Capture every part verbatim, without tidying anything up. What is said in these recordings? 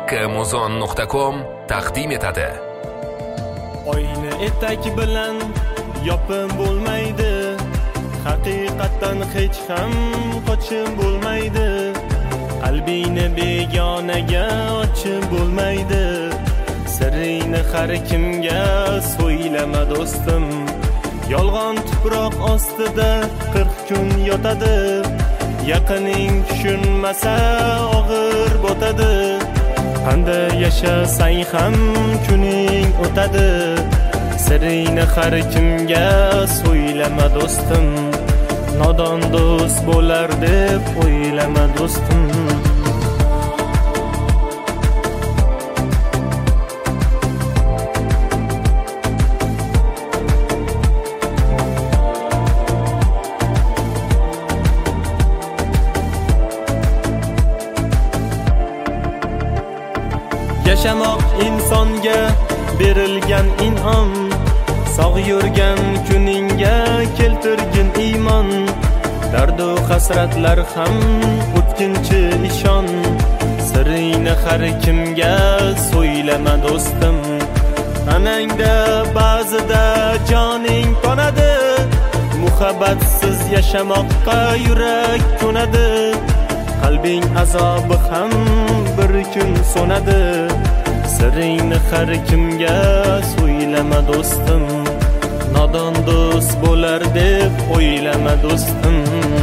Amazon nuqta com taqdim etadi. Oyni etak bilan yopib bo'lmaydi. Haqiqatan hech ham qochib bo'lmaydi. Qalbingni begonaga ochib bo'lmaydi. Sirringni har kimga so'ylama do'stim. Yolg'on tuproq ostida qirq kun yotadi. Yaqining tushunmasa og'ir botadi. Qanday yashasang ham kuning o'tadi. Sirringni har kimga so'ylama do'stim. Nodon do'st bo'lar deb o'ylama do'stim. Yashamoq insonga berilgan in'om. Sog' yurgan kuningga keltirgin iymon. Dardu hasratlar ham o'tkinchi ishon. Sirringni har kimga so'ylama do'stim. Anangda ba'zida joning qonadi. Muhabbatsiz yashamoqqa yurak ko'nadi. Qalbing azobi ham bir kun so'nadi. Sirringni har kimga so'ylama do'stim. Nodon do'st bo'lar deb o'ylama do'stim.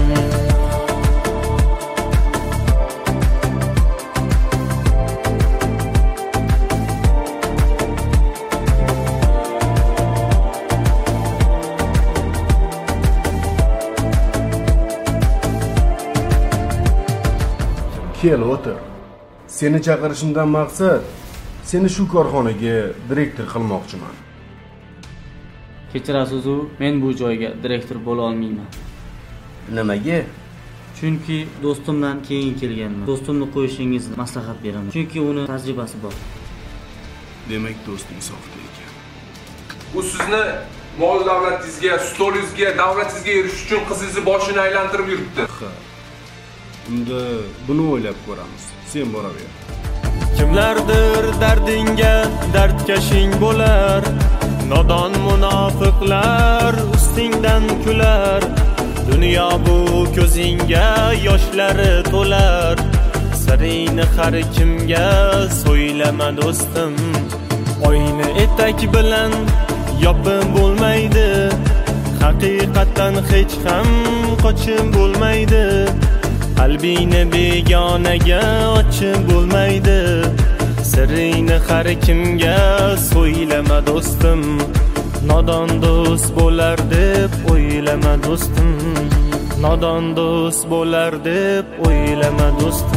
Kel o'tir. Seni chaqirishimdan maqsad seni shu korxonaga direktor qilmoqchiman. Kechirasiz, men bu joyga direktor bo'la olmayman. Nimaga? Chunki do'stimdan keyin kelganman. Do'stimni qo'yishingizni maslahat beraman. Chunki uni tajribasi bor. Demak, do'sting softa ekan. U sizni mol davlatingizga, stolingizga, davlatingizga erishish uchun qizingizni boshini aylantirib yuribdi. Unda buni o'ylab ko'ramiz. Sen boraver. Kimlardir dardinga dardkashing bo'lar. Nodon munofiqlar ustingdan kular. Dunyo bu ko'zingga yoshlari to'lar. Sirringni har kimga so'ylama do'stim. Oyni etak bilan yopib bo'lmaydi. Haqiqatan hech ham qochib bo'lmaydi. Qalbingni begonaga ochib bo'lmaydi. Sirringni har kimga so'ylama do'stim. Nodon do'st bo'lar deb o'ylama do'stim. Nodon do'st bo'lar deb o'ylama do'stim.